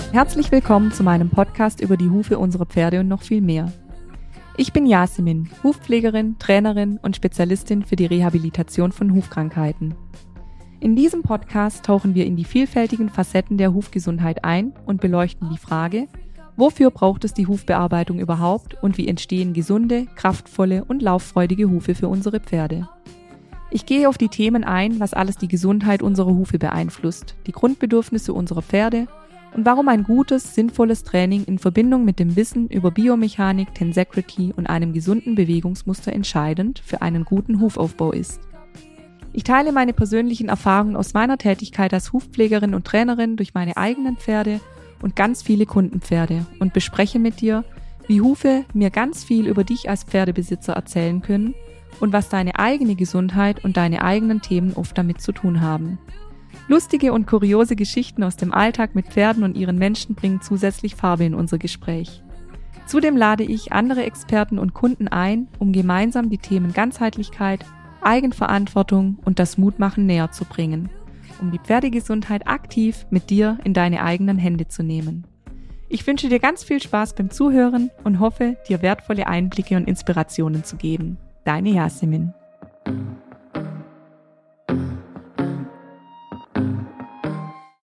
Herzlich willkommen zu meinem Podcast über die Hufe unserer Pferde und noch viel mehr. Ich bin Yasemin, Hufpflegerin, Trainerin und Spezialistin für die Rehabilitation von Hufkrankheiten. In diesem Podcast tauchen wir in die vielfältigen Facetten der Hufgesundheit ein und beleuchten die Frage, wofür braucht es die Hufbearbeitung überhaupt und wie entstehen gesunde, kraftvolle und lauffreudige Hufe für unsere Pferde. Ich gehe auf die Themen ein, was alles die Gesundheit unserer Hufe beeinflusst, die Grundbedürfnisse unserer Pferde und warum ein gutes, sinnvolles Training in Verbindung mit dem Wissen über Biomechanik, Tensegrity und einem gesunden Bewegungsmuster entscheidend für einen guten Hufaufbau ist. Ich teile meine persönlichen Erfahrungen aus meiner Tätigkeit als Hufpflegerin und Trainerin durch meine eigenen Pferde und ganz viele Kundenpferde und bespreche mit dir, wie Hufe mir ganz viel über dich als Pferdebesitzer erzählen können und was deine eigene Gesundheit und deine eigenen Themen oft damit zu tun haben. Lustige und kuriose Geschichten aus dem Alltag mit Pferden und ihren Menschen bringen zusätzlich Farbe in unser Gespräch. Zudem lade ich andere Experten und Kunden ein, um gemeinsam die Themen Ganzheitlichkeit, Eigenverantwortung und das Mutmachen näher zu bringen, um die Pferdegesundheit aktiv mit dir in deine eigenen Hände zu nehmen. Ich wünsche dir ganz viel Spaß beim Zuhören und hoffe, dir wertvolle Einblicke und Inspirationen zu geben. Deine Yasemin.